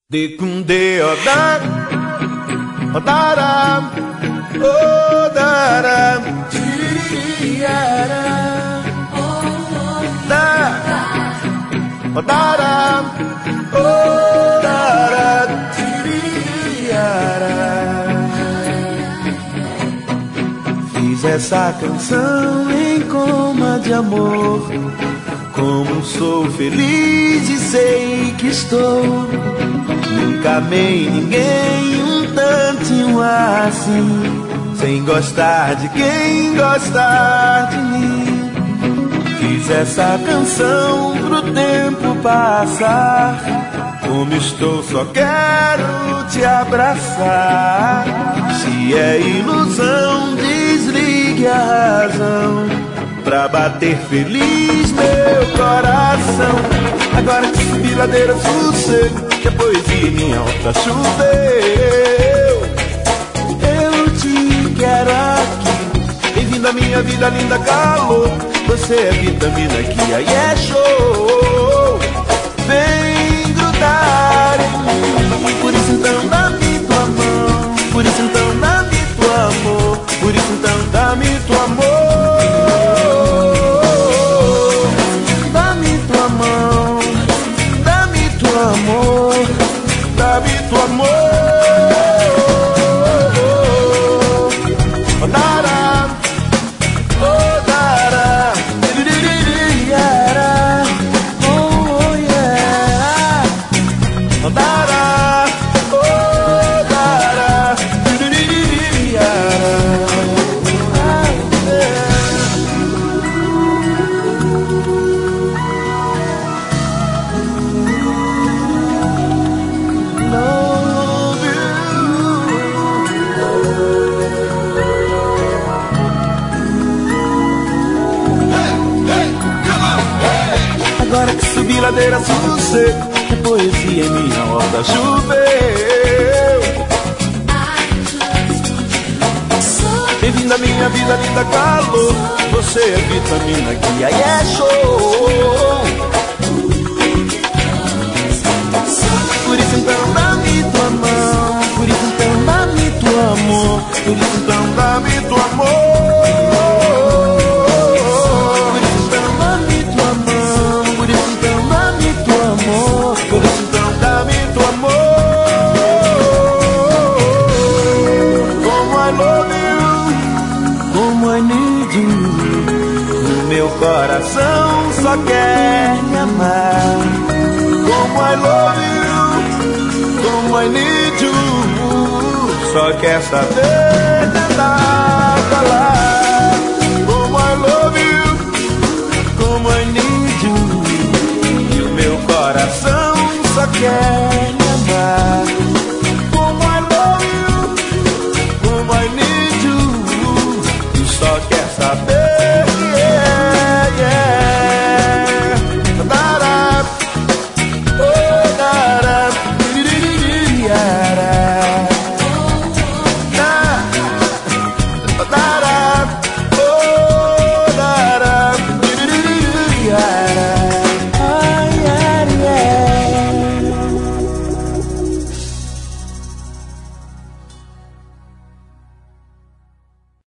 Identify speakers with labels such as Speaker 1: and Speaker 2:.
Speaker 1: De kunde odar, odaram, odaram, tiriara, odaram, odaram, tiriara. Fiz essa canção em coma de amor. Como sou feliz e sei que estou. Nunca amei ninguém um tantinho assim, sem gostar de quem gostar de mim. Fiz essa canção pro tempo passar. Como estou, só quero te abraçar. Se é ilusão, desligue a razão pra bater feliz meu coração. Agora que subi ladeira sossego, que a poesia minha horta choveu. Eu te quero aqui, bem-vindo à minha vida, linda calor. Você é vitamina que aí é show. Vem grudar em mim, por isso então dá-me tua mão. Por isso então dá-me tua amor. Por isso então dá-me tua amor. Amor, dá-me tu amor. Odara, odara, diririara, oh yeah. Odara, odara, diririara. Agora que subi ladeira sossego, que poesia em minha horta choveu. Bem-vindo à minha vida, linda calor. Você é vitamina que aí é show. Por isso então dá-me tua mão. Por isso então dá-me tua amor. Por isso então dá-me tua amor. Por isso então dá-me teu amor. Como I love you, como I need you. O meu coração só quer me amar. Como I love you, como I need you. Só quer saber tentar falar. Como I love you, como I need you. E o meu coração só quer me amar.